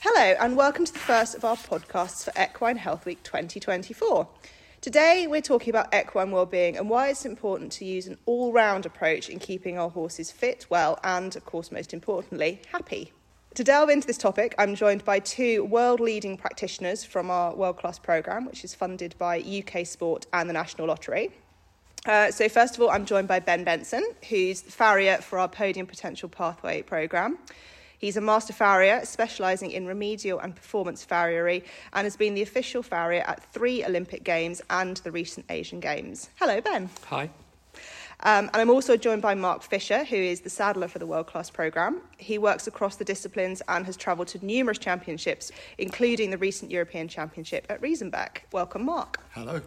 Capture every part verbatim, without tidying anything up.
Hello and welcome to the first of our podcasts for Equine Health Week twenty twenty-four. Today we're talking about equine wellbeing and why it's important to use an all-round approach in keeping our horses fit, well and, of course, most importantly, happy. To delve into this topic, I'm joined by two world-leading practitioners from our world-class programme, which is funded by U K Sport and the National Lottery. Uh, so first of all, I'm joined by Ben Benson, who's the farrier for our Podium Potential Pathway programme. He's a master farrier specialising in remedial and performance farriery and has been the official farrier at three Olympic Games and the recent Asian Games. Hello, Ben. Hi. Um, and I'm also joined by Mark Fisher, who is the saddler for the World Class programme. He works across the disciplines and has travelled to numerous championships, including the recent European Championship at Riesenbeck. Welcome, Mark. Hello.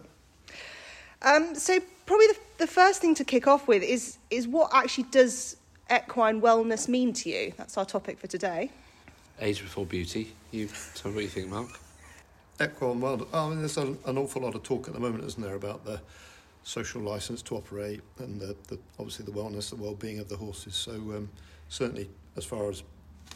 Um, so probably the, the first thing to kick off with is is what actually does equine wellness mean to you? That's our topic for today. Age before beauty. You tell me what you think, Mark. Equine wellness. I mean, there's a, an awful lot of talk at the moment, isn't there, about the social licence to operate and the, the obviously the wellness, the well-being of the horses. So um, certainly, as far as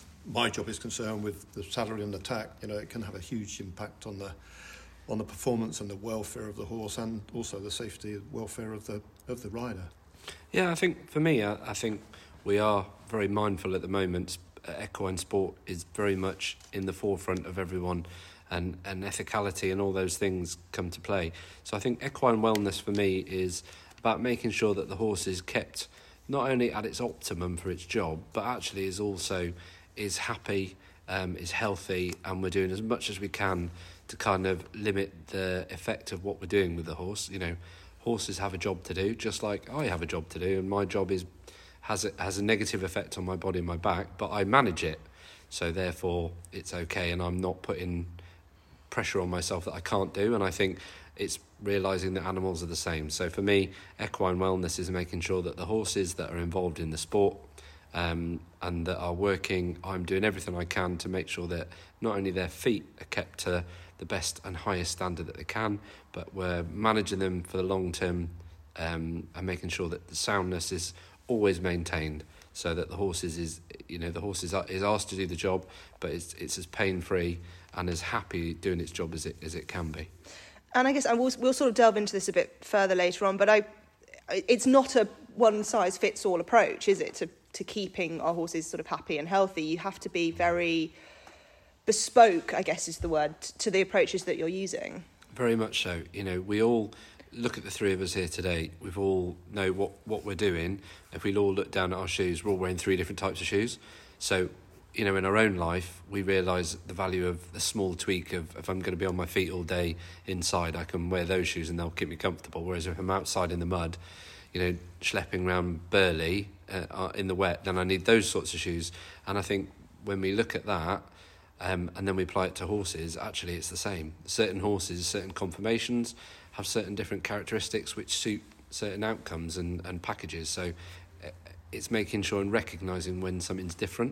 my job is concerned, with the saddlery and the tack, you know, it can have a huge impact on the on the performance and the welfare of the horse, and also the safety and welfare of the of the rider. Yeah, I think for me, I, I think we are very mindful at the moment. Equine sport is very much in the forefront of everyone, and, and ethicality and all those things come to play. So I think equine wellness for me is about making sure that the horse is kept not only at its optimum for its job, but actually is also is happy, um, is healthy, and we're doing as much as we can to kind of limit the effect of what we're doing with the horse. You know, horses have a job to do, just like I have a job to do, and my job is has a, has a negative effect on my body and my back, but I manage it, so therefore it's okay, and I'm not putting pressure on myself that I can't do. And I think it's realising that animals are the same. So for me, equine wellness is making sure that the horses that are involved in the sport um, and that are working, I'm doing everything I can to make sure that not only their feet are kept to the best and highest standard that they can, but we're managing them for the long term um, and making sure that the soundness is always maintained, so that the horses is, you know, the horse is, is asked to do the job, but it's it's as pain free and as happy doing its job as it as it can be. And I guess I will, we'll sort of delve into this a bit further later on, but I, it's not a one size fits all approach, is it? To to keeping our horses sort of happy and healthy, you have to be very bespoke, I guess is the word, to the approaches that you're using. Very much so. You know, we all look at the three of us here today. We've all know what, what we're doing. If we all look down at our shoes, we're all wearing three different types of shoes. So, you know, in our own life, we realise the value of the small tweak of if I'm going to be on my feet all day inside, I can wear those shoes and they'll keep me comfortable. Whereas if I'm outside in the mud, you know, schlepping around Burley uh, in the wet, then I need those sorts of shoes. And I think when we look at that, Um, and then we apply it to horses, actually it's the same. Certain horses, certain conformations have certain different characteristics which suit certain outcomes and, and packages. So it's making sure and recognising when something's different.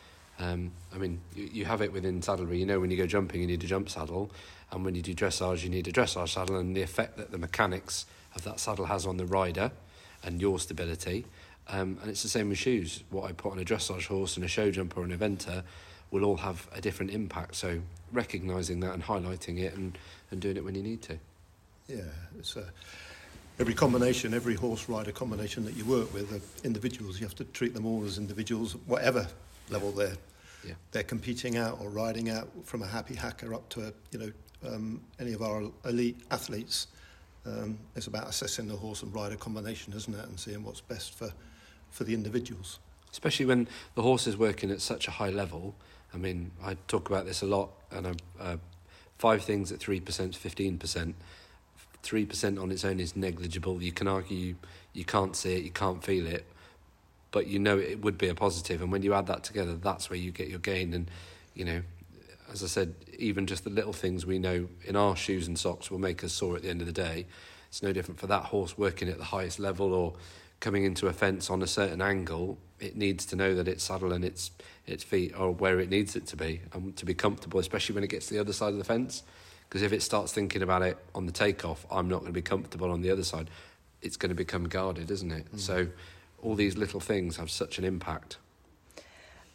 Um, I mean, you, you have it within saddlery. You know, when you go jumping, you need a jump saddle. And when you do dressage, you need a dressage saddle. And the effect that the mechanics of that saddle has on the rider and your stability. Um, and it's the same with shoes. What I put on a dressage horse and a show jumper or an eventer will all have a different impact. So recognising that and highlighting it and, and doing it when you need to. Yeah, it's a, every combination, every horse rider combination that you work with are individuals. You have to treat them all as individuals, whatever level they're yeah. they're competing at or riding at, from a happy hacker up to a, you know um, any of our elite athletes. Um, it's about assessing the horse and rider combination, isn't it, and seeing what's best for for the individuals. Especially when the horse is working at such a high level. I mean, I talk about this a lot, and uh, uh, five things at three percent to fifteen percent. three percent on its own is negligible. You can argue you can't see it, you can't feel it, but you know it would be a positive. And when you add that together, that's where you get your gain. And, you know, as I said, even just the little things we know in our shoes and socks will make us sore at the end of the day. It's no different for that horse working at the highest level or coming into a fence on a certain angle. It needs to know that its saddle and its its feet are where it needs it to be and to be comfortable, especially when it gets to the other side of the fence. Because if it starts thinking about it on the takeoff, I'm not going to be comfortable on the other side, it's going to become guarded, isn't it? Mm. So all these little things have such an impact.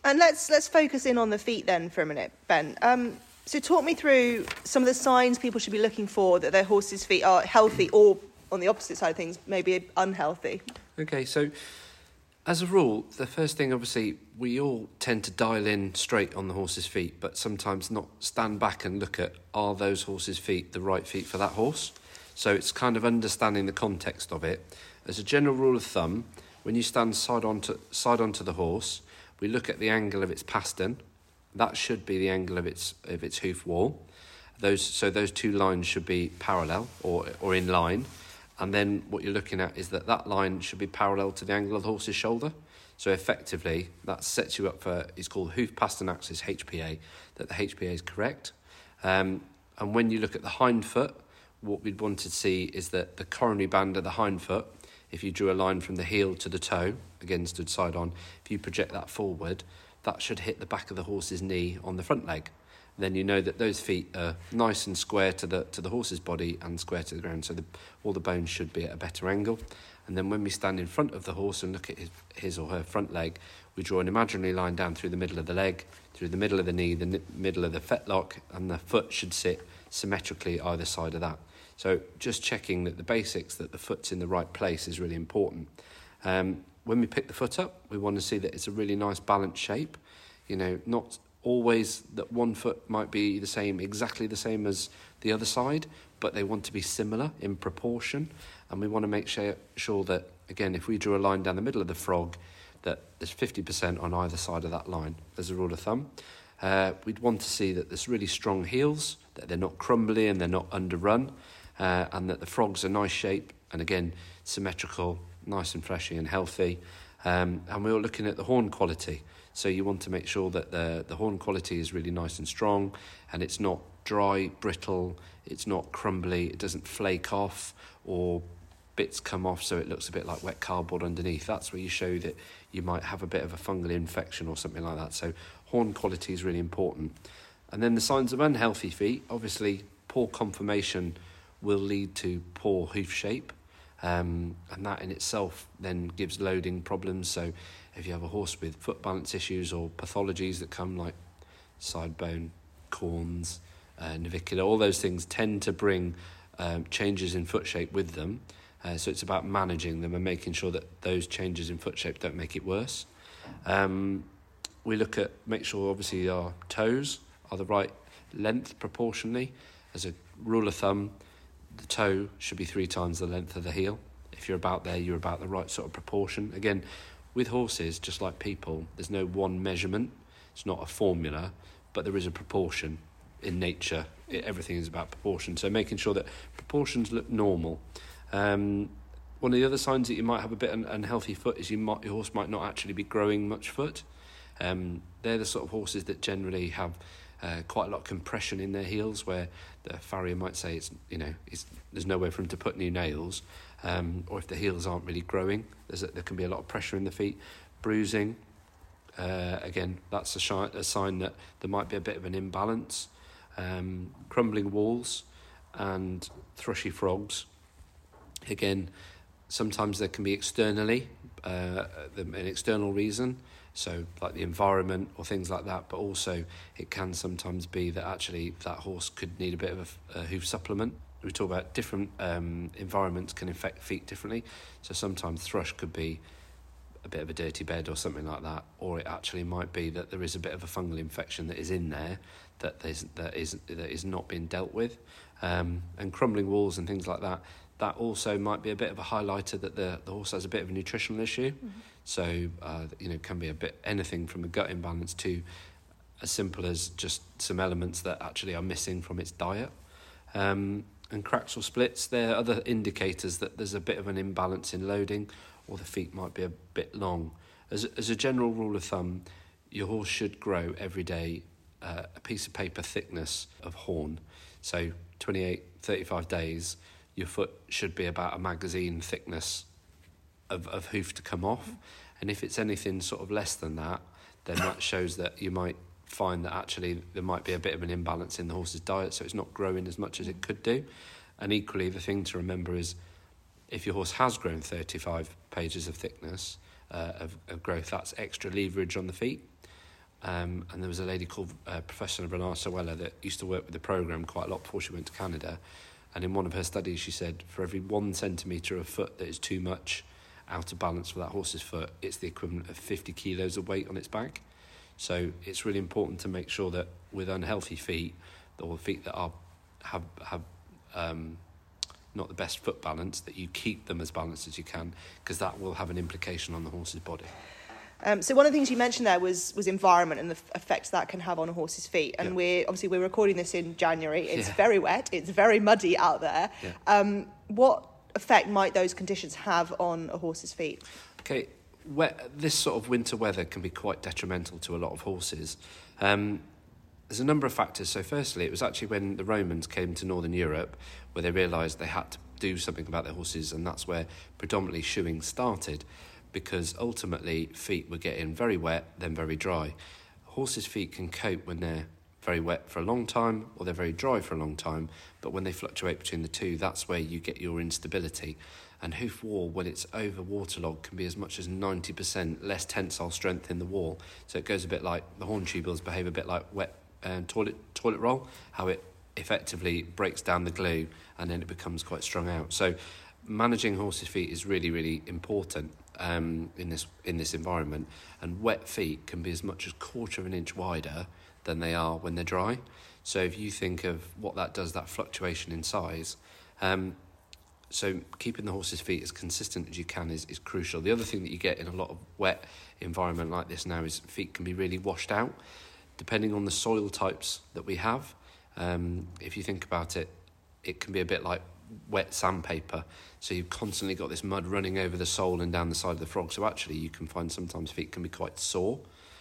And let's let's focus in on the feet then for a minute, Ben. Um, so talk me through some of the signs people should be looking for that their horse's feet are healthy, or on the opposite side of things, maybe unhealthy. Okay, so as a rule, the first thing, obviously, we all tend to dial in straight on the horse's feet, but sometimes not stand back and look at, are those horse's feet the right feet for that horse? So it's kind of understanding the context of it. As a general rule of thumb, when you stand side onto side onto the horse, we look at the angle of its pastern. That should be the angle of its of its hoof wall. Those so those two lines should be parallel or or in line. And then what you're looking at is that that line should be parallel to the angle of the horse's shoulder. So effectively, that sets you up for, it's called hoof pastern axis, H P A, that the H P A is correct. Um, and when you look at the hind foot, what we'd want to see is that the coronary band of the hind foot, if you drew a line from the heel to the toe, again stood side on, if you project that forward, that should hit the back of the horse's knee on the front leg. Then you know that those feet are nice and square to the to the horse's body and square to the ground, so the, all the bones should be at a better angle. And then when we stand in front of the horse and look at his, his or her front leg, we draw an imaginary line down through the middle of the leg, through the middle of the knee, the n- middle of the fetlock, and the foot should sit symmetrically either side of that. So just checking that the basics, that the foot's in the right place, is really important. Um, when we pick the foot up, we want to see that it's a really nice balanced shape. You know, not always that one foot might be the same, exactly the same as the other side, but they want to be similar in proportion. And we want to make sure, sure that, again, if we drew a line down the middle of the frog, that there's fifty percent on either side of that line, as a rule of thumb. Uh, we'd want to see that there's really strong heels, that they're not crumbly and they're not underrun, uh, and that the frog's a nice shape, and again, symmetrical, nice and fleshy and healthy. Um, and we're looking at the horn quality. So you want to make sure that the, the horn quality is really nice and strong, and it's not dry, brittle, it's not crumbly, it doesn't flake off or bits come off so it looks a bit like wet cardboard underneath. That's where you show that you might have a bit of a fungal infection or something like that. So horn quality is really important. And then the signs of unhealthy feet, obviously poor conformation will lead to poor hoof shape. Um, and that in itself then gives loading problems. So if you have a horse with foot balance issues or pathologies that come like side bone, corns, uh, navicular, all those things tend to bring um, changes in foot shape with them. Uh, so it's about managing them and making sure that those changes in foot shape don't make it worse. Um, we look at, make sure obviously our toes are the right length proportionally. As a rule of thumb, the toe should be three times the length of the heel. If you're about there, you're about the right sort of proportion. Again, with horses, just like people, there's no one measurement. It's not a formula, but there is a proportion in nature. It, everything is about proportion. So making sure that proportions look normal. Um, one of the other signs that you might have a bit un- unhealthy foot is you might, your horse might not actually be growing much foot. Um, they're the sort of horses that generally have Uh, quite a lot of compression in their heels, where the farrier might say it's you know it's, there's nowhere for him to put new nails, um, or if the heels aren't really growing, there's a, there can be a lot of pressure in the feet, bruising. Uh, again, that's a, shi- a sign that there might be a bit of an imbalance. Um, crumbling walls and thrushy frogs. Again, sometimes there can be externally uh, an external reason. So like the environment or things like that, but also it can sometimes be that actually that horse could need a bit of a, a hoof supplement. We talk about different um, environments can affect feet differently. So sometimes thrush could be a bit of a dirty bed or something like that, or it actually might be that there is a bit of a fungal infection that is in there that there's, that is that is not being dealt with. Um, and crumbling walls and things like that, that also might be a bit of a highlighter that the, the horse has a bit of a nutritional issue. Mm-hmm. So, uh, you know, can be a bit anything from a gut imbalance to as simple as just some elements that actually are missing from its diet. Um, and cracks or splits, they're other indicators that there's a bit of an imbalance in loading, or the feet might be a bit long. As, as a general rule of thumb, your horse should grow every day uh, a piece of paper thickness of horn. So twenty-eight, thirty-five days, your foot should be about a magazine thickness of, of hoof to come off. And if it's anything sort of less than that, then that shows that you might find that actually there might be a bit of an imbalance in the horse's diet, so it's not growing as much as it could do. And equally, the thing to remember is if your horse has grown thirty-five pages of thickness uh, of, of growth, that's extra leverage on the feet. Um, and there was a lady called uh, Professor Bernard Sawella that used to work with the programme quite a lot before she went to Canada. And in one of her studies, she said, for every one centimetre of foot that is too much out of balance for that horse's foot, it's the equivalent of fifty kilos of weight on its back. So it's really important to make sure that with unhealthy feet, or feet that are have have um, not the best foot balance, that you keep them as balanced as you can, because that will have an implication on the horse's body. Um, so one of the things you mentioned there was was environment and the f- effects that can have on a horse's feet. And yeah. we're obviously we're recording this in January. It's yeah. very wet. It's very muddy out there. Yeah. Um, what effect might those conditions have on a horse's feet? Okay, wet, this sort of winter weather can be quite detrimental to a lot of horses. Um, there's a number of factors. So firstly, it was actually when the Romans came to Northern Europe where they realised they had to do something about their horses, and that's where predominantly shoeing started. Because ultimately feet were getting very wet, then very dry. Horses' feet can cope when they're very wet for a long time or they're very dry for a long time, but when they fluctuate between the two, that's where you get your instability. And hoof wall, when it's over waterlogged, can be as much as ninety percent less tensile strength in the wall. So it goes a bit like, the horn tubules behave a bit like wet um, toilet toilet roll, how it effectively breaks down the glue and then it becomes quite strung out. So managing horses' feet is really, really important. Um, in this in this environment, and wet feet can be as much as quarter of an inch wider than they are when they're dry. So if you think of what that does, that fluctuation in size, um, so keeping the horse's feet as consistent as you can is, is crucial. The other thing that you get in a lot of wet environment like this now is feet can be really washed out, depending on the soil types that we have. Um, if you think about it, it can be a bit like wet sandpaper, so you've constantly got this mud running over the sole and down the side of the frog, so actually you can find sometimes feet can be quite sore.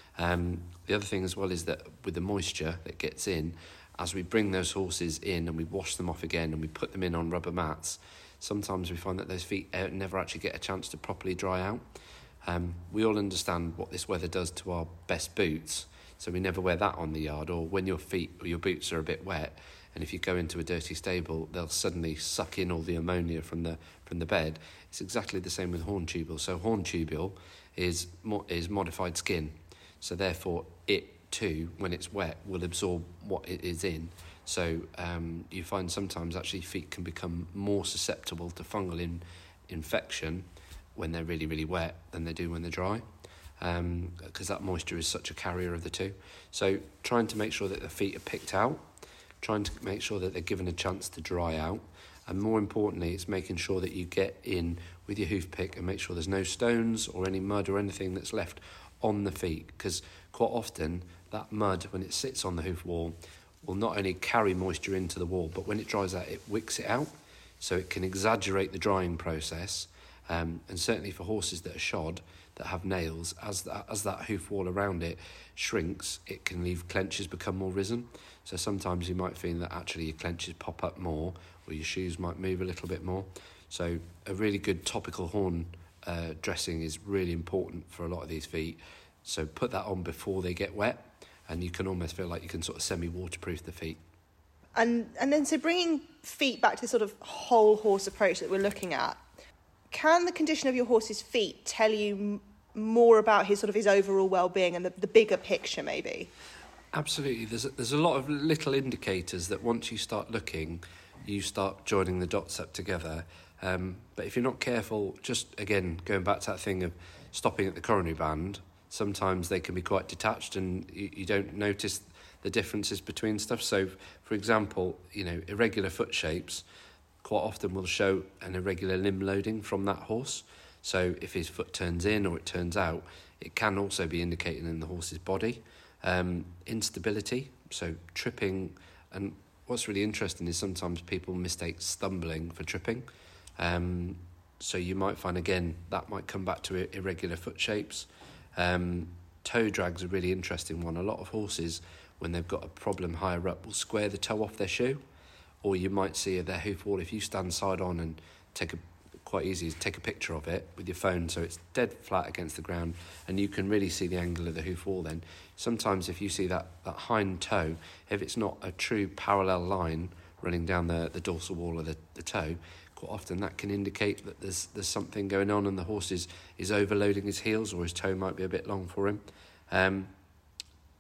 Um, the other thing as well is that with the moisture that gets in, as we bring those horses in and we wash them off again and we put them in on rubber mats, sometimes we find that those feet never actually get a chance to properly dry out. Um, we all understand what this weather does to our best boots, so we never wear that on the yard, or when your feet or your boots are a bit wet, and if you go into a dirty stable, they'll suddenly suck in all the ammonia from the from the bed. It's exactly the same with horn tubule. So horn tubule is mo- is modified skin. So therefore, it too, when it's wet, will absorb what it is in. So um, you find sometimes actually feet can become more susceptible to fungal in, infection when they're really, really wet than they do when they're dry. Because um, that moisture is such a carrier of the two. So trying to make sure that the feet are picked out, trying to make sure that they're given a chance to dry out, and more importantly, it's making sure that you get in with your hoof pick and make sure there's no stones or any mud or anything that's left on the feet, because quite often that mud, when it sits on the hoof wall, will not only carry moisture into the wall, but when it dries out, it wicks it out, so it can exaggerate the drying process. Um, and certainly for horses that are shod, that have nails, as that, as that hoof wall around it shrinks, it can leave clenches become more risen. So sometimes you might feel that actually your clenches pop up more, or your shoes might move a little bit more. So a really good topical horn uh, dressing is really important for a lot of these feet. So put that on before they get wet, and you can almost feel like you can sort of semi-waterproof the feet. And and then so bringing feet back to the sort of whole horse approach that we're looking at, can the condition of your horse's feet tell you m- more about his sort of his overall well-being and the, the bigger picture maybe? Absolutely. There's a, there's a lot of little indicators that once you start looking, you start joining the dots up together. Um, but if you're not careful, just again, going back to that thing of stopping at the coronary band, sometimes they can be quite detached and you, you don't notice the differences between stuff. So, for example, you know, irregular foot shapes quite often will show an irregular limb loading from that horse. So if his foot turns in or it turns out, it can also be indicating in the horse's body. Um, instability, so tripping, and what's really interesting is sometimes people mistake stumbling for tripping. Um, so you might find, again, that might come back to irregular foot shapes. Um, toe drag's a really interesting one. A lot of horses, when they've got a problem higher up, will square the toe off their shoe, or you might see their hoof wall, if you stand side on and take a quite easy to take a picture of it with your phone so it's dead flat against the ground and you can really see the angle of the hoof wall. Then sometimes if you see that, that hind toe, if it's not a true parallel line running down the, the dorsal wall of the, the toe, quite often that can indicate that there's there's something going on and the horse is, is overloading his heels, or his toe might be a bit long for him. Um,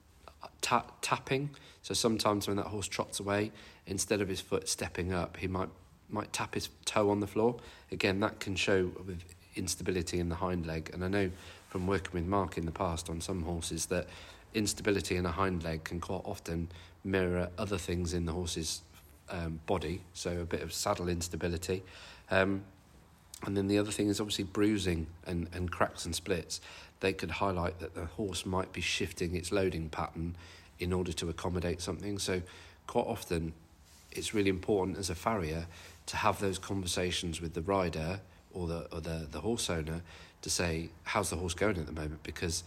ta- tapping. So sometimes when that horse trots away, instead of his foot stepping up, he might might tap his toe on the floor. Again, that can show with instability in the hind leg. And I know from working with Mark in the past on some horses that instability in a hind leg can quite often mirror other things in the horse's um, body, so a bit of saddle instability. Um, and then the other thing is obviously bruising and, and cracks and splits. They could highlight that the horse might be shifting its loading pattern in order to accommodate something. So quite often it's really important as a farrier to have those conversations with the rider or the or the, the horse owner to say, how's the horse going at the moment? Because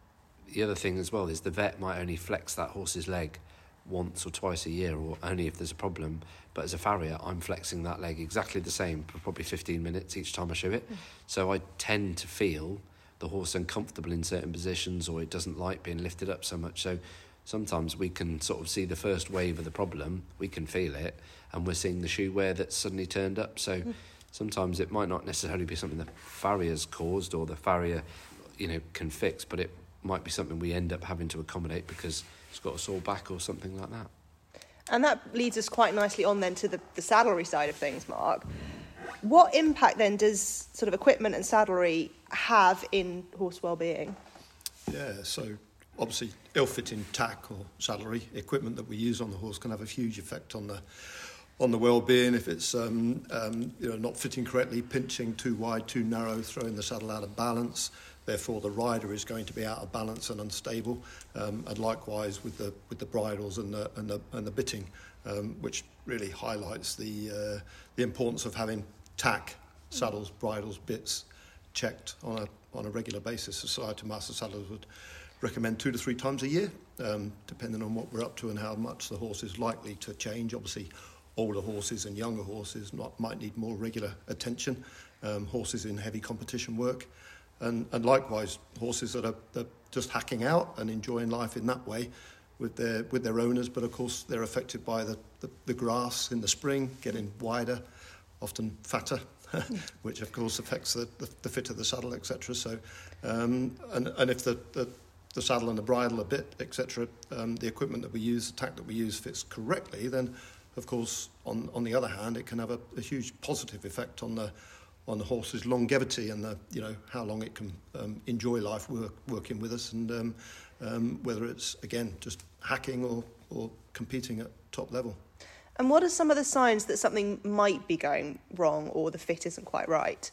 the other thing as well is the vet might only flex that horse's leg once or twice a year, or only if there's a problem. But as a farrier, I'm flexing that leg exactly the same for probably fifteen minutes each time I show it. Mm. So I tend to feel the horse uncomfortable in certain positions, or it doesn't like being lifted up so much. So sometimes we can sort of see the first wave of the problem, we can feel it, and we're seeing the shoe wear that's suddenly turned up. So mm. sometimes it might not necessarily be something the farrier's caused or the farrier, you know, can fix, but it might be something we end up having to accommodate because it's got a sore back or something like that. And that leads us quite nicely on then to the, the saddlery side of things, Mark. What impact then does sort of equipment and saddlery have in horse well-being? Yeah, so obviously ill-fitting tack or saddlery equipment that we use on the horse can have a huge effect on the on the well-being. If it's um, um, you know, not fitting correctly, pinching too wide, too narrow, throwing the saddle out of balance. Therefore, the rider is going to be out of balance and unstable. Um, and likewise with the with the bridles and the and the, and the bitting, um, which really highlights the uh, the importance of having tack, saddles, bridles, bits checked on a on a regular basis. Society of Master Saddlers would recommend two to three times a year, um, depending on what we're up to and how much the horse is likely to change. Obviously, older horses and younger horses not, might need more regular attention. Um, horses in heavy competition work. And, and likewise, horses that are, that are just hacking out and enjoying life in that way with their with their owners, but of course they're affected by the, the, the grass in the spring, getting wider, often fatter, which of course affects the, the, the fit of the saddle, et cetera. So, um, and, and if the, the, the saddle and the bridle, a bit, et cetera, um, the equipment that we use, the tack that we use fits correctly, then of course, on, on the other hand, it can have a, a huge positive effect on the on the horse's longevity and the, you know, how long it can um, enjoy life work, working with us, and um, um, whether it's, again, just hacking or, or competing at top level. And what are some of the signs that something might be going wrong or the fit isn't quite right?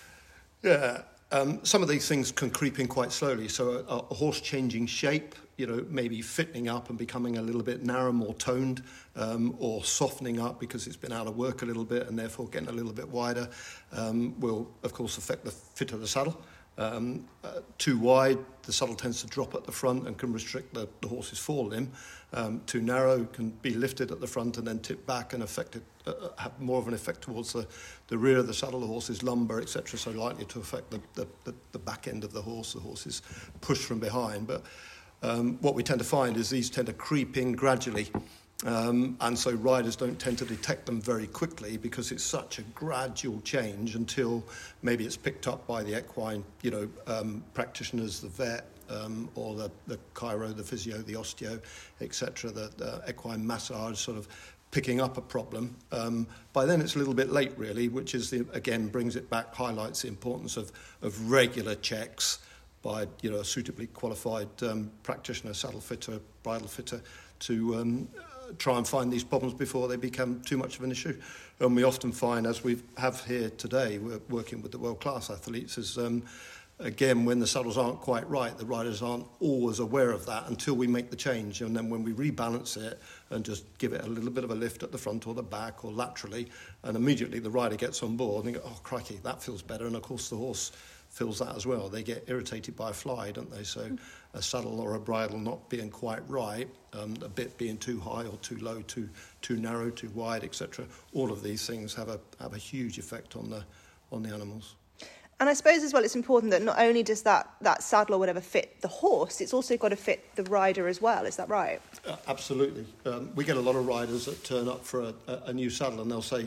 Yeah, um, some of these things can creep in quite slowly. So a, a horse changing shape, you know, maybe fitting up and becoming a little bit narrow, more toned, um, or softening up because it's been out of work a little bit and therefore getting a little bit wider, um, will, of course, affect the fit of the saddle. Um, uh, too wide, the saddle tends to drop at the front and can restrict the, the horse's forelimb. Um, too narrow, can be lifted at the front and then tip back and affect it, uh, have more of an effect towards the, the rear of the saddle, the horse's lumbar, et cetera. So likely to affect the, the, the, the back end of the horse. The horse is pushed from behind. But um, what we tend to find is these tend to creep in gradually. Um, and so riders don't tend to detect them very quickly because it's such a gradual change until maybe it's picked up by the equine, you know, um, practitioners, the vet, um, or the, the chiro, the physio, the osteo, et cetera, the, the equine massage sort of picking up a problem. Um, by then it's a little bit late, really, which is, the, again, brings it back, highlights the importance of, of regular checks by, you know, a suitably qualified um, practitioner, saddle fitter, bridle fitter, to um, try and find these problems before they become too much of an issue. And we often find, as we have here today, we're working with the world-class athletes, is um, again, when the saddles aren't quite right, the riders aren't always aware of that until we make the change. And then when we rebalance it and just give it a little bit of a lift at the front or the back or laterally, and immediately the rider gets on board and they go, oh, crikey, that feels better. And of course the horse feels that as well. They get irritated by a fly, don't they? So mm. a saddle or a bridle not being quite right, um, a bit being too high or too low, too too narrow, too wide, et cetera. All of these things have a have a huge effect on the on the animals. And I suppose as well, it's important that not only does that, that saddle or whatever fit the horse, it's also got to fit the rider as well. Is that right? Uh, absolutely. Um, we get a lot of riders that turn up for a, a, a new saddle and they'll say,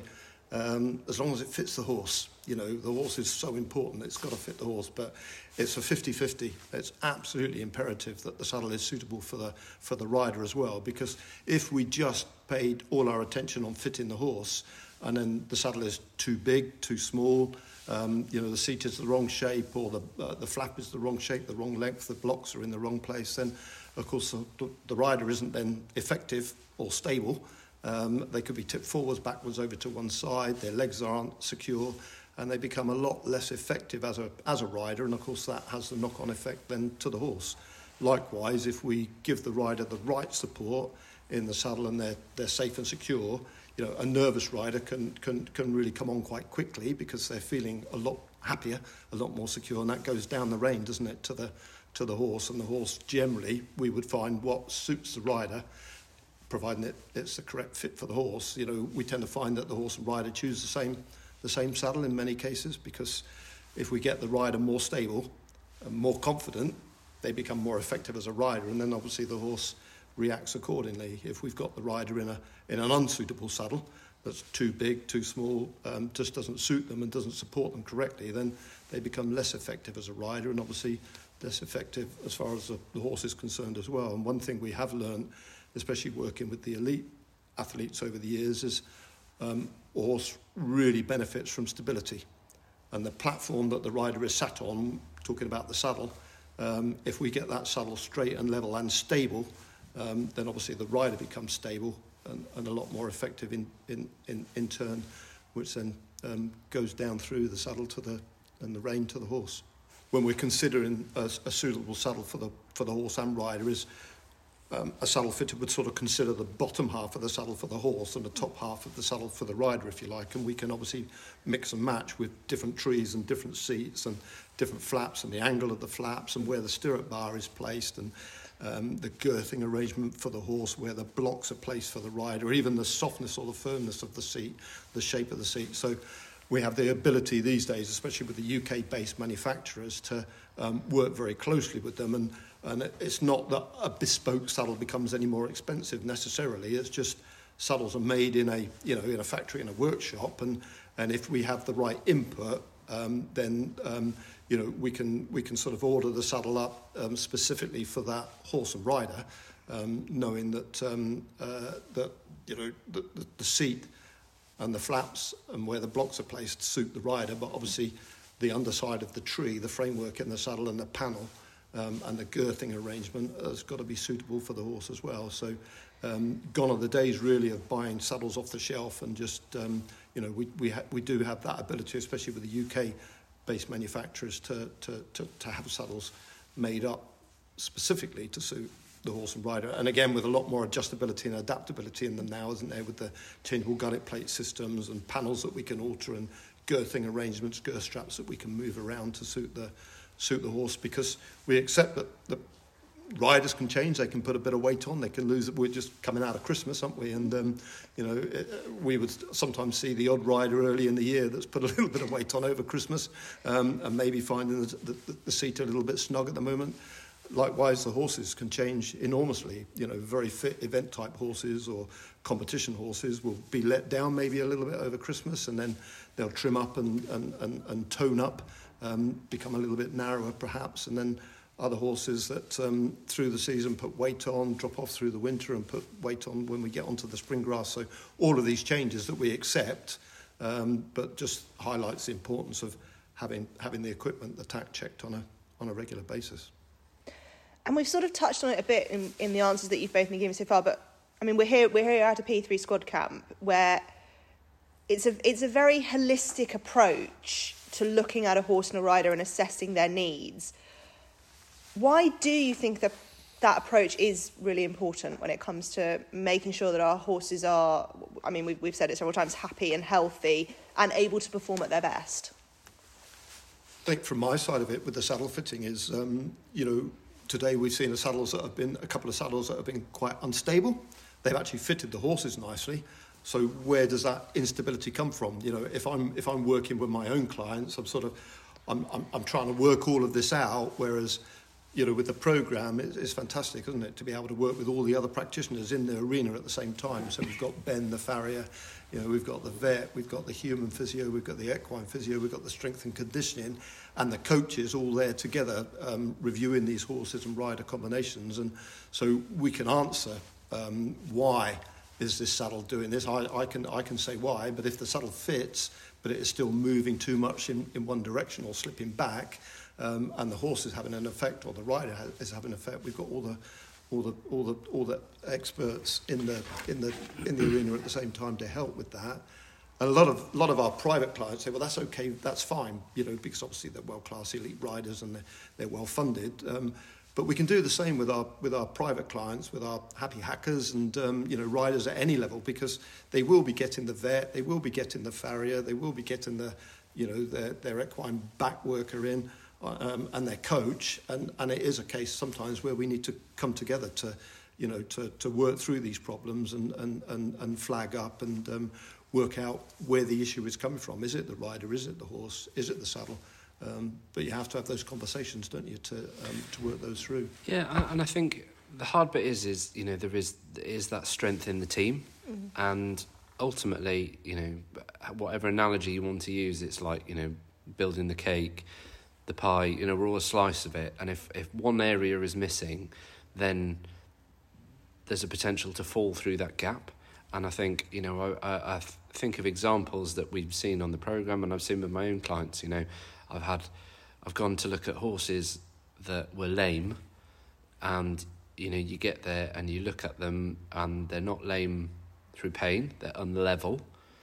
um, as long as it fits the horse. You know, the horse is so important, it's got to fit the horse, but it's a fifty-fifty. It's absolutely imperative that the saddle is suitable for the for the rider as well, because if we just paid all our attention on fitting the horse, and then the saddle is too big, too small, um, you know, the seat is the wrong shape, or the uh, the flap is the wrong shape, the wrong length, the blocks are in the wrong place, then, of course, the, the rider isn't then effective or stable. Um, they could be tipped forwards, backwards, over to one side, their legs aren't secure, and they become a lot less effective as a as a rider, and of course that has the knock-on effect then to the horse. Likewise, if we give the rider the right support in the saddle and they're they're safe and secure, you know, a nervous rider can can can really come on quite quickly because they're feeling a lot happier, a lot more secure, and that goes down the rein, doesn't it, to the to the horse. And the horse, generally, we would find what suits the rider, providing it, it's the correct fit for the horse. You know, we tend to find that the horse and rider choose the same the same saddle in many cases, because if we get the rider more stable and more confident, they become more effective as a rider, and then obviously the horse reacts accordingly. If we've got the rider in a in an unsuitable saddle that's too big, too small, um, just doesn't suit them and doesn't support them correctly, then they become less effective as a rider, and obviously less effective as far as the, the horse is concerned as well. And one thing we have learned, especially working with the elite athletes over the years, is um, a horse really benefits from stability. And the platform that the rider is sat on, talking about the saddle, um, if we get that saddle straight and level and stable, um, then obviously the rider becomes stable and, and a lot more effective in, in, in, in turn, which then um, goes down through the saddle to the and the rein to the horse. When we're considering a, a suitable saddle for the for the horse and rider, is Um, a saddle fitter would sort of consider the bottom half of the saddle for the horse and the top half of the saddle for the rider, if you like, and we can obviously mix and match with different trees and different seats and different flaps and the angle of the flaps and where the stirrup bar is placed, and um, the girthing arrangement for the horse, where the blocks are placed for the rider, or even the softness or the firmness of the seat, the shape of the seat. So we have the ability these days, especially with the U K-based manufacturers, to um, work very closely with them. And, and it's not that a bespoke saddle becomes any more expensive necessarily. It's just saddles are made in a, you know, in a factory, in a workshop, and, and if we have the right input, um, then um, you know, we can we can sort of order the saddle up um, specifically for that horse and rider, um, knowing that um, uh, that you know the, the, the seat and the flaps and where the blocks are placed suit the rider, but obviously the underside of the tree, the framework in the saddle and the panel um, and the girthing arrangement has got to be suitable for the horse as well. So um, gone are the days really of buying saddles off the shelf, and just, um, you know, we we, ha- we do have that ability, especially with the U K-based manufacturers, to, to, to, to have saddles made up specifically to suit the horse and rider, and again with a lot more adjustability and adaptability in them now, isn't there, with the changeable gunnet plate systems and panels that we can alter, and girthing arrangements, girth straps that we can move around to suit the suit the horse, because we accept that the riders can change, they can put a bit of weight on, they can lose it. We're just coming out of Christmas, aren't we? And um, you know, it, we would sometimes see the odd rider early in the year that's put a little bit of weight on over Christmas, um, and maybe finding the, the, the seat a little bit snug at the moment. Likewise, the horses can change enormously. You know, very fit event-type horses or competition horses will be let down maybe a little bit over Christmas, and then they'll trim up and, and, and, and tone up, um, become a little bit narrower perhaps, and then other horses that um, through the season put weight on, drop off through the winter and put weight on when we get onto the spring grass. So all of these changes that we accept, um, but just highlights the importance of having having the equipment, the tack checked on a on a regular basis. And we've sort of touched on it a bit in, in the answers that you've both been giving so far, but I mean, we're here we're here at a P three squad camp where it's a it's a very holistic approach to looking at a horse and a rider and assessing their needs. Why do you think that that approach is really important when it comes to making sure that our horses are, I mean, we've, we've said it several times, happy and healthy and able to perform at their best? I think from my side of it with the saddle fitting is, um, you know, today we've seen the saddles that have been, a couple of saddles that have been quite unstable. They've actually fitted the horses nicely. So where does that instability come from? You know, if I'm if I'm working with my own clients, I'm sort of, I'm I'm, I'm trying to work all of this out, whereas you know, with the programme, it's, it's fantastic, isn't it, to be able to work with all the other practitioners in the arena at the same time. So we've got Ben, the farrier, you know, we've got the vet, we've got the human physio, we've got the equine physio, we've got the strength and conditioning, and the coaches all there together um, reviewing these horses and rider combinations. And so we can answer um, why is this saddle doing this. I, I can I can say why, but if the saddle fits, but it is still moving too much in, in one direction or slipping back, um, and the horse is having an effect, or the rider has, is having an effect, we've got all the all the all the all the experts in the in the in the arena at the same time to help with that. And a lot of a lot of our private clients say, well, that's okay, that's fine, you know, because obviously they're world-class elite riders and they're, they're well funded. Um, But we can do the same with our with our private clients, with our happy hackers and um, you know, riders at any level, because they will be getting the vet, they will be getting the farrier, they will be getting the, you know, their, their equine back worker in, um, and their coach, and, and it is a case sometimes where we need to come together to, you know, to, to work through these problems and and, and, and flag up and um, work out where the issue is coming from. Is it the rider? Is it the horse? Is it the saddle? Um, but you have to have those conversations, don't you, to um, to work those through. Yeah, and I think the hard bit is, is you know, there is there is that strength in the team, mm-hmm. and ultimately, you know, whatever analogy you want to use, it's like, you know, building the cake, the pie. You know, we're all a slice of it, and if if one area is missing, then there's a potential to fall through that gap. And I think, you know, I, I, I think of examples that we've seen on the programme, and I've seen with my own clients. You know, I've had, I've gone to look at horses that were lame, and, you know, you get there and you look at them and they're not lame through pain, they're unlevel.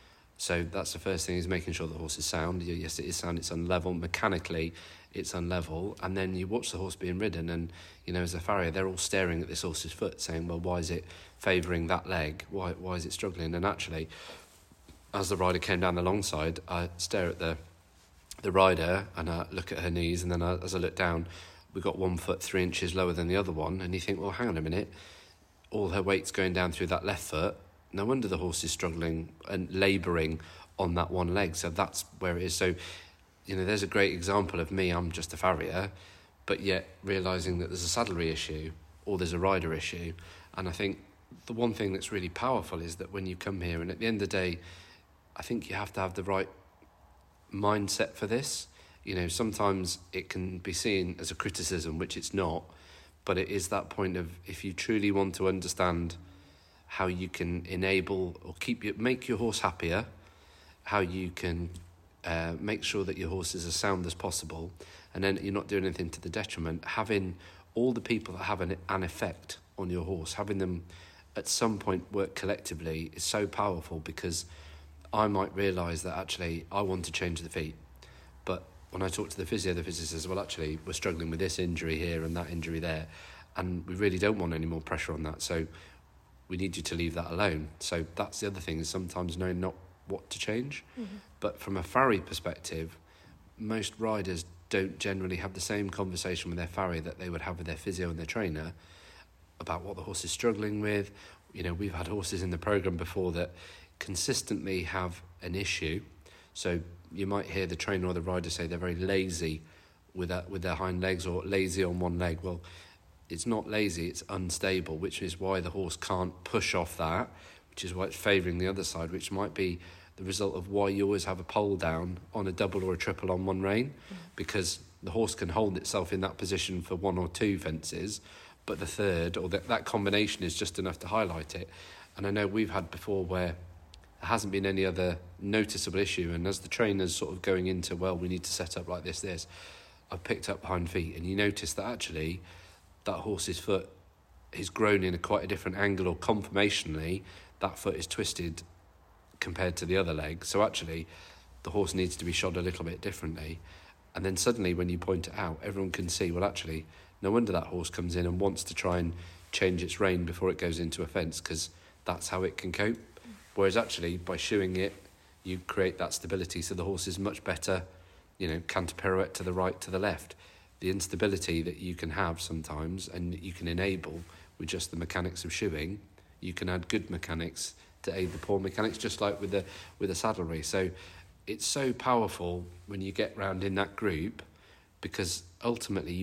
So that's the first thing, is making sure the horse is sound. Yes, it is sound, it's unlevel. Mechanically, it's unlevel. And then you watch the horse being ridden, and, you know, as a farrier, they're all staring at this horse's foot saying, well, why is it favouring that leg? Why, why is it struggling? And actually, as the rider came down the long side, I stare at the the rider and I look at her knees, and then I, as I look down, we got one foot three inches lower than the other one, and you think, well, hang on a minute, all her weight's going down through that left foot. No wonder the horse is struggling and labouring on that one leg. So that's where it is. So, you know, there's a great example of me. I'm just a farrier, but yet realising that there's a saddlery issue or there's a rider issue. And I think the one thing that's really powerful is that when you come here, and at the end of the day, I think you have to have the right mindset for this. You know, sometimes it can be seen as a criticism, which it's not, but it is that point of, if you truly want to understand how you can enable or keep your, make your horse happier, how you can uh, make sure that your horse is as sound as possible, and then you're not doing anything to the detriment, having all the people that have an, an effect on your horse, having them at some point work collectively is so powerful, because I might realise that actually I want to change the feet, but when I talk to the physio, the physio says, well, actually, we're struggling with this injury here and that injury there, and we really don't want any more pressure on that, so we need you to leave that alone. So that's the other thing, is sometimes knowing not what to change. Mm-hmm. But from a farrier perspective, most riders don't generally have the same conversation with their farrier that they would have with their physio and their trainer about what the horse is struggling with. You know, we've had horses in the programme before that consistently have an issue. So you might hear the trainer or the rider say they're very lazy with that, with their hind legs, or lazy on one leg. Well, it's not lazy, it's unstable, which is why the horse can't push off that, which is why it's favouring the other side, which might be the result of why you always have a pole down on a double or a triple on one rein, mm. because the horse can hold itself in that position for one or two fences, but the third, or that, that combination is just enough to highlight it. And I know we've had before where there hasn't been any other noticeable issue, and as the trainer's sort of going into, well, we need to set up like this, this, I've picked up hind feet, and you notice that actually that horse's foot is grown in a quite a different angle, or conformationally, that foot is twisted compared to the other leg. So actually, the horse needs to be shod a little bit differently. And then suddenly, when you point it out, everyone can see, well, actually, no wonder that horse comes in and wants to try and change its rein before it goes into a fence, because that's how it can cope. Whereas actually, by shoeing it, you create that stability, so the horse is much better, you know, canter pirouette to the right, to the left. The instability that you can have sometimes, and you can enable with just the mechanics of shoeing, you can add good mechanics to aid the poor mechanics, just like with the with the saddlery. So it's so powerful when you get round in that group, because ultimately you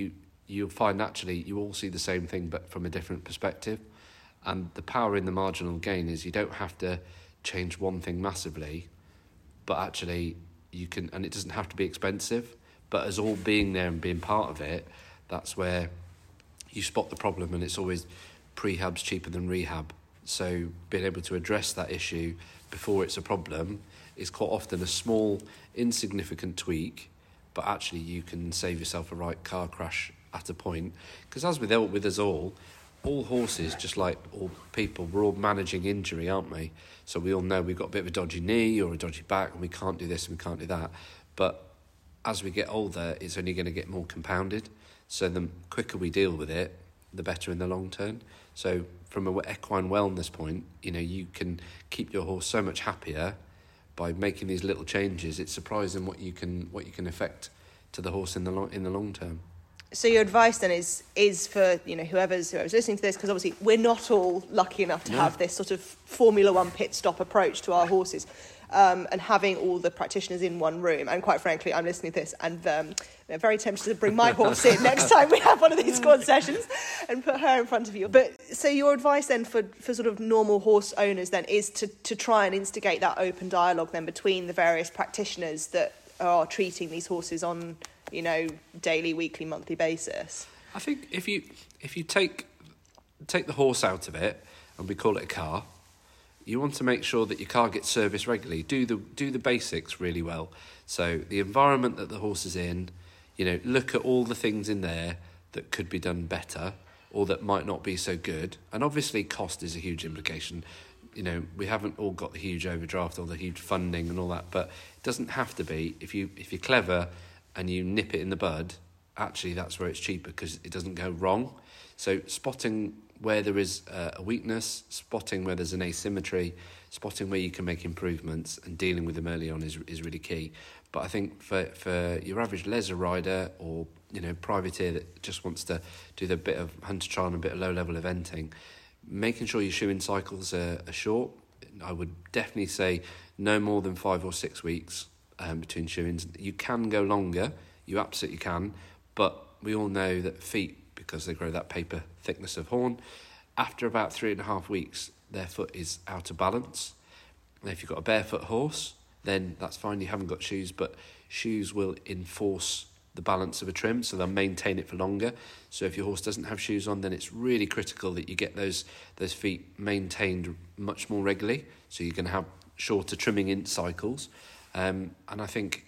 you'll find actually you all see the same thing but from a different perspective. And the power in the marginal gain is you don't have to change one thing massively, but actually you can, and it doesn't have to be expensive, but as all being there and being part of it, that's where you spot the problem, and it's always prehab's cheaper than rehab. So being able to address that issue before it's a problem is quite often a small, insignificant tweak, but actually you can save yourself a right car crash at a point. Because as with, with us all, all horses, just like all people, we're all managing injury, aren't we? So we all know we've got a bit of a dodgy knee or a dodgy back and we can't do this and we can't do that. But as we get older, it's only going to get more compounded. So the quicker we deal with it, the better in the long term. So from an equine wellness point, you know, you can keep your horse so much happier by making these little changes. It's surprising what you can what you can affect to the horse in the long in the long term. So your advice then is is for, you know, whoever's whoever's listening to this, because obviously we're not all lucky enough to no. have this sort of Formula One pit stop approach to our horses, um, and having all the practitioners in one room. And quite frankly, I'm listening to this and um, I'm very tempted to bring my horse in next time we have one of these squad sessions and put her in front of you. But so your advice then for, for sort of normal horse owners then is to, to try and instigate that open dialogue then between the various practitioners that are treating these horses on, you know, daily, weekly, monthly basis. I think if you if you take take the horse out of it, and we call it a car, you want to make sure that your car gets serviced regularly. Do the do the basics really well. So the environment that the horse is in, you know, look at all the things in there that could be done better or that might not be so good. And obviously cost is a huge implication. You know, we haven't all got the huge overdraft or the huge funding and all that, but it doesn't have to be. If you if you're clever and you nip it in the bud, actually that's where it's cheaper because it doesn't go wrong. So spotting where there is a weakness, spotting where there's an asymmetry, spotting where you can make improvements and dealing with them early on is is really key. But I think for, for your average leisure rider or, you know, privateer that just wants to do the bit of hunter trial and a bit of low-level eventing, making sure your shoeing cycles are, are short. I would definitely say no more than five or six weeks um, between shoeings. You can go longer, you absolutely can, but we all know that feet, because they grow that paper thickness of horn, after about three and a half weeks, their foot is out of balance. And if you've got a barefoot horse, then that's fine, you haven't got shoes, but shoes will enforce the balance of a trim, so they'll maintain it for longer. So if your horse doesn't have shoes on, then it's really critical that you get those those feet maintained much more regularly, so you're going to have shorter trimming in cycles. Um, and I think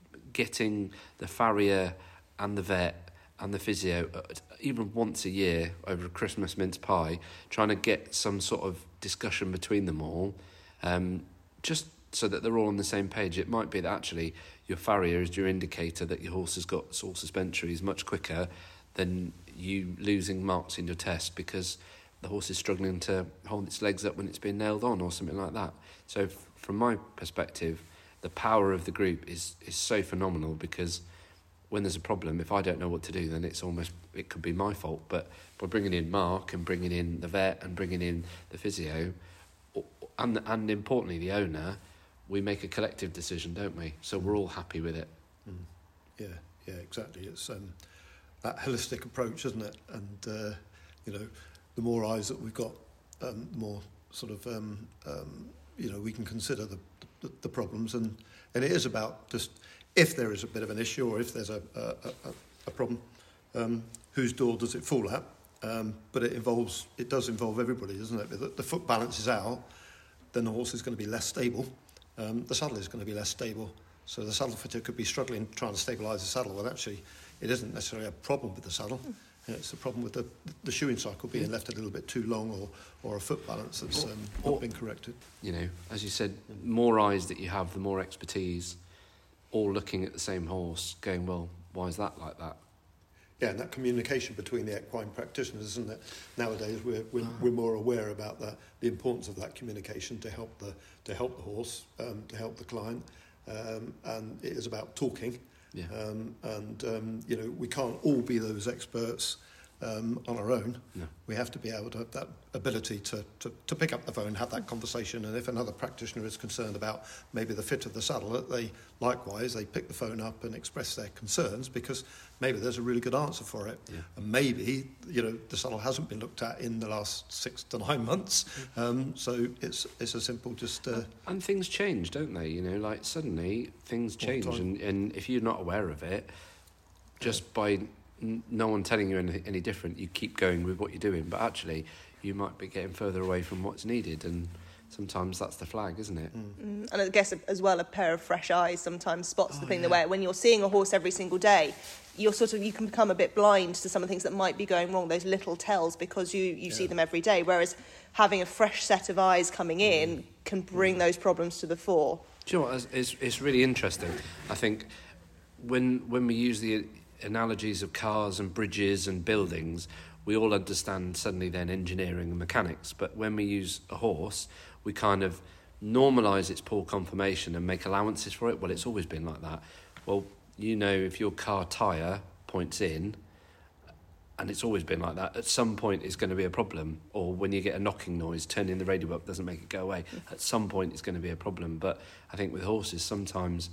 getting the farrier and the vet and the physio even once a year over a Christmas mince pie, trying to get some sort of discussion between them all, um, just so that they're all on the same page. It might be that actually your farrier is your indicator that your horse has got sore suspensories much quicker than you losing marks in your test because the horse is struggling to hold its legs up when it's been nailed on or something like that. So f- from my perspective, the power of the group is is so phenomenal, because when there's a problem, if I don't know what to do, then it's almost, it could be my fault. But by bringing in Mark and bringing in the vet and bringing in the physio, and and importantly the owner, we make a collective decision, don't we? So we're all happy with it. Mm. Yeah, yeah, exactly. It's um, that holistic approach, isn't it? And uh, you know, the more eyes that we've got, um, the more sort of um, um, you know, we can consider the, the the problems, and and it is about just if there is a bit of an issue or if there's a a, a, a problem, um, whose door does it fall at? Um, but it involves, it does involve everybody, doesn't it? The, the foot balance is out, then the horse is going to be less stable. Um, the saddle is going to be less stable. So the saddle fitter could be struggling trying to stabilise the saddle. Well, actually, it isn't necessarily a problem with the saddle. Mm. It's a problem with the, the shoeing cycle being left a little bit too long, or, or a foot balance that's um, not or, been corrected. You know, as you said, more eyes that you have, the more expertise, all looking at the same horse, going, well, why is that like that? Yeah, and that communication between the equine practitioners, isn't it? Nowadays, we're we're, we're more aware about that, the importance of that communication to help the to help the horse, um, to help the client, um, and it is about talking. Yeah. Um, and um, you know, we can't all be those experts, um, on our own. No. We have to be able to have that ability to, to, to pick up the phone, have that conversation, and if another practitioner is concerned about maybe the fit of the saddle, that they likewise they pick the phone up and express their concerns, because maybe there's a really good answer for it. Yeah. And maybe, you know, the saddle hasn't been looked at in the last six to nine months. Um, so it's it's a simple just... Uh, and things change, don't they? You know, like suddenly things change, and, and if you're not aware of it, just yeah. by n- no one telling you anything any different, you keep going with what you're doing, but actually you might be getting further away from what's needed, and sometimes that's the flag, isn't it? Mm. Mm. And I guess as well, a pair of fresh eyes sometimes spots oh, the thing. Yeah. The way when you're seeing a horse every single day, you're sort of you can become a bit blind to some of the things that might be going wrong, those little tells, because you, you yeah. see them every day. Whereas having a fresh set of eyes coming in mm. can bring mm. those problems to the fore. Do you know what? It's, it's really interesting. I think when when we use the analogies of cars and bridges and buildings, we all understand suddenly then engineering and mechanics. But when we use a horse, we kind of normalise its poor conformation and make allowances for it. Well, it's always been like that. Well, you know, if your car tyre points in, and it's always been like that, at some point it's going to be a problem. Or when you get a knocking noise, turning the radio up doesn't make it go away. At some point it's going to be a problem. But I think with horses, sometimes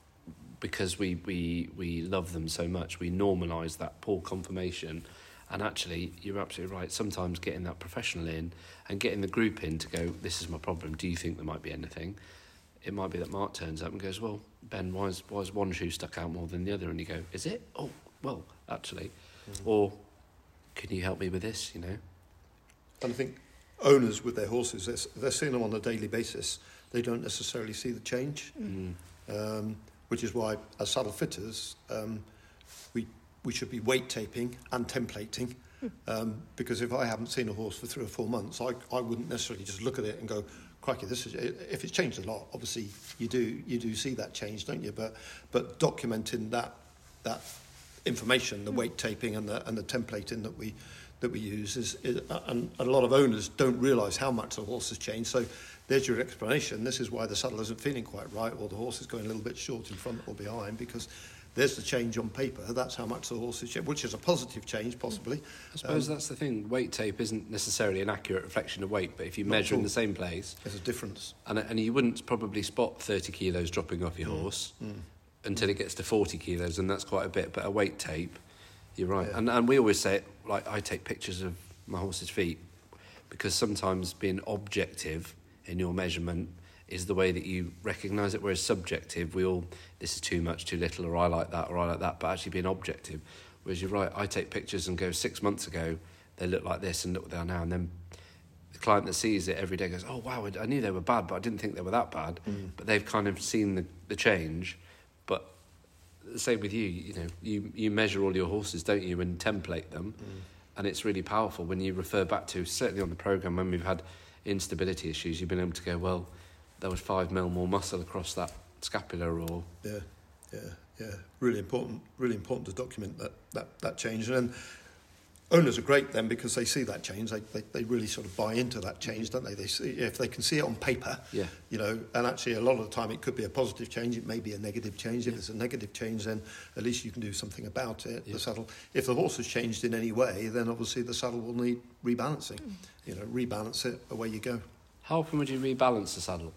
because we, we, we love them so much, we normalise that poor conformation. And actually, you're absolutely right, sometimes getting that professional in and getting the group in to go, this is my problem, do you think there might be anything? It might be that Mark turns up and goes, well, Ben, why is, why is one shoe stuck out more than the other? And you go, is it? Oh, well, actually. Mm. Or, can you help me with this, you know? And I think owners with their horses, they're, they're seeing them on a daily basis. They don't necessarily see the change, mm. um, which is why, as saddle fitters, um, we we should be weight taping and templating, um, because if I haven't seen a horse for three or four months, I, I wouldn't necessarily just look at it and go, crikey, this is... If it's changed a lot, obviously you do you do see that change, don't you? But but documenting that that information, the weight taping and the and the templating that we that we use is, is and a lot of owners don't realise how much the horse has changed. So there's your explanation. This is why the saddle isn't feeling quite right, or the horse is going a little bit short in front or behind, because there's the change on paper. That's how much the horse has changed, which is a positive change, possibly. I suppose um, that's the thing. Weight tape isn't necessarily an accurate reflection of weight, but if you measure in the same place... There's a difference. And, and you wouldn't probably spot thirty kilos dropping off your mm. horse mm. until it gets to forty kilos, and that's quite a bit. But a weight tape, you're right. Yeah. And, and we always say, it, like, I take pictures of my horse's feet, because sometimes being objective in your measurement is the way that you recognise it, whereas subjective, we all, this is too much, too little, or I like that, or I like that, but actually being objective. Whereas you're right, I take pictures and go, six months ago, they look like this, and look what they are now, and then the client that sees it every day goes, oh, wow, I knew they were bad, but I didn't think they were that bad. Mm. But they've kind of seen the, the change. But the same with you, you know, you, you measure all your horses, don't you, and template them, mm. and it's really powerful when you refer back to, certainly on the programme, when we've had instability issues, you've been able to go, well, there was five mil more muscle across that scapula, or... Yeah, yeah, yeah. Really important, really important to document that, that, that change. And then owners are great then, because they see that change. They, they they really sort of buy into that change, don't they? They see, if they can see it on paper, yeah. you know, and actually a lot of the time it could be a positive change, it may be a negative change. If yeah. it's a negative change, then at least you can do something about it. Yeah. The saddle, if the horse has changed in any way, then obviously the saddle will need rebalancing. Mm. You know, rebalance it, away you go. How often would you rebalance the saddle?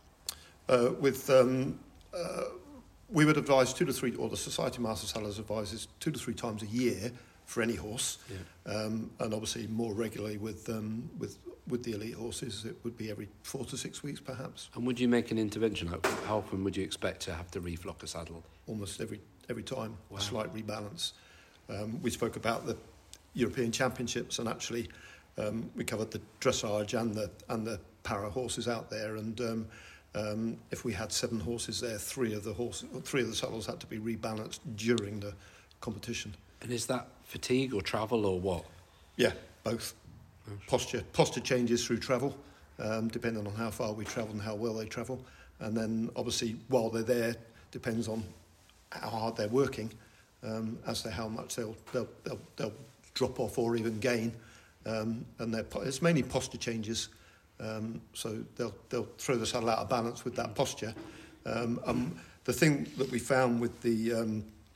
Uh, with um, uh, we would advise two to three, or the Society Master Saddlers advises two to three times a year for any horse, yeah. um, and obviously more regularly with um, with with the elite horses, it would be every four to six weeks, perhaps. And would you make an intervention? How often would you expect to have to reflock a saddle? Almost every every time, wow. A slight rebalance. Um, we spoke about the European Championships, and actually um, we covered the dressage and the and the para horses out there, and. Um, Um, if we had seven horses there, three of the horses, three of the saddles had to be rebalanced during the competition. And is that fatigue or travel or what? Yeah, both. Oh. Posture, posture changes through travel, um, depending on how far we travel and how well they travel. And then, obviously, while they're there, depends on how hard they're working, um, as to how much they'll they'll they'll, they'll drop off or even gain. Um, and it's mainly posture changes. Um, so they'll they'll throw the saddle out of balance with that posture. Um, um, the thing that we found with the um,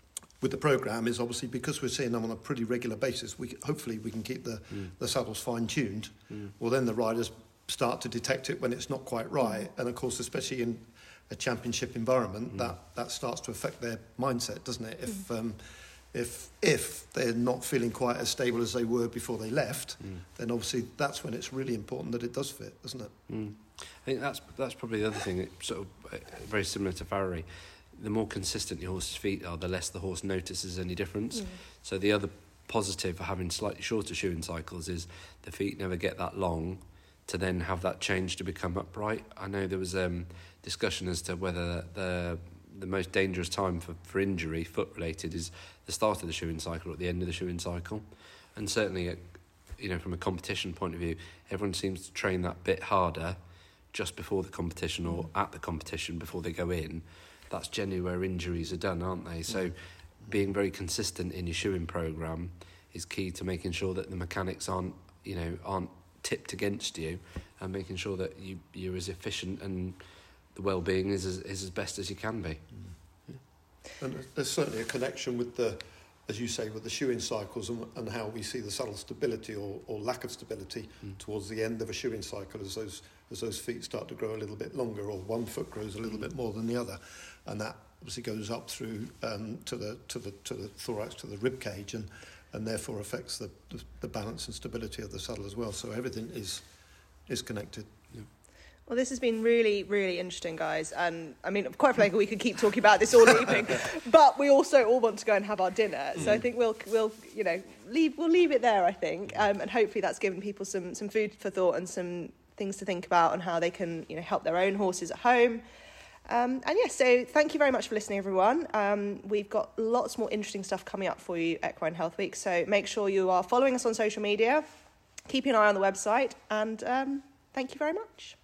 with the programme is obviously because we're seeing them on a pretty regular basis, we hopefully we can keep the, mm. the saddles fine-tuned. Mm. Well, then the riders start to detect it when it's not quite right. And, of course, especially in a championship environment, mm. that, that starts to affect their mindset, doesn't it? If mm. um, if if they're not feeling quite as stable as they were before they left, mm. then obviously that's when it's really important that it does fit, doesn't it? Mm. I think that's that's probably the other thing, it's sort of uh, very similar to farriery. The more consistent your horse's feet are, the less the horse notices any difference. Mm. So the other positive for having slightly shorter shoeing cycles is the feet never get that long to then have that change to become upright. I know there was um, discussion as to whether the the most dangerous time for, for injury, foot-related, is the start of the shoeing cycle or at the end of the shoeing cycle. And certainly, uh, you know, from a competition point of view, everyone seems to train that bit harder just before the competition or at the competition before they go in. That's generally where injuries are done, aren't they? So being very consistent in your shoeing programme is key to making sure that the mechanics aren't, you know, aren't tipped against you, and making sure that you, you're as efficient and the well-being is as, is as best as you can be. Yeah. And there's certainly a connection with the, as you say, with the shoeing cycles and, and how we see the saddle stability or, or lack of stability mm. towards the end of a shoeing cycle as those as those feet start to grow a little bit longer, or one foot grows a little bit more than the other, and that obviously goes up through um, to the to the to the thorax, to the rib cage, and and therefore affects the, the the balance and stability of the saddle as well. So everything is is connected. Yeah. Well, this has been really, really interesting, guys. And I mean, quite frankly, we could keep talking about this all evening, but we also all want to go and have our dinner. So I think we'll, we'll, you know, leave. We'll leave it there. I think, um, and hopefully that's given people some some food for thought and some things to think about on how they can, you know, help their own horses at home. Um, and yes, yeah, so thank you very much for listening, everyone. Um, we've got lots more interesting stuff coming up for you at Equine Health Week. So make sure you are following us on social media, keeping an eye on the website, and um, thank you very much.